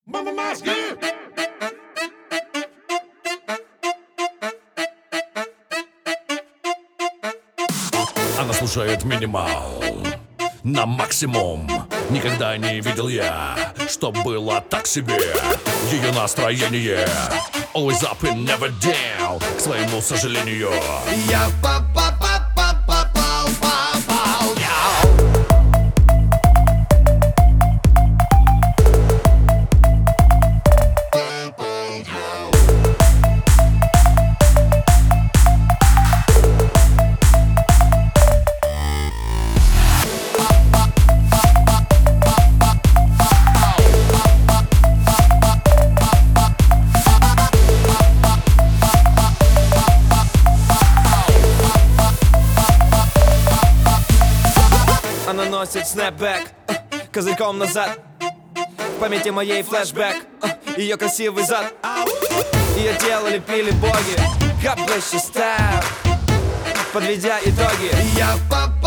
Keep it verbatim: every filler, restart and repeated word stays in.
Мама мозги! Она слушает минимал на максимум. Никогда не видел я, что было так себе. Ее настроение always up and never down. К своему сожалению, Я попал, попал, попал, попал, я. Она носит снэпбэк, э, козырьком назад. В памяти моей флешбэк, э, ее красивый зад. Ее тело лепили боги, как блэши стайл, подведя итоги. Я попал.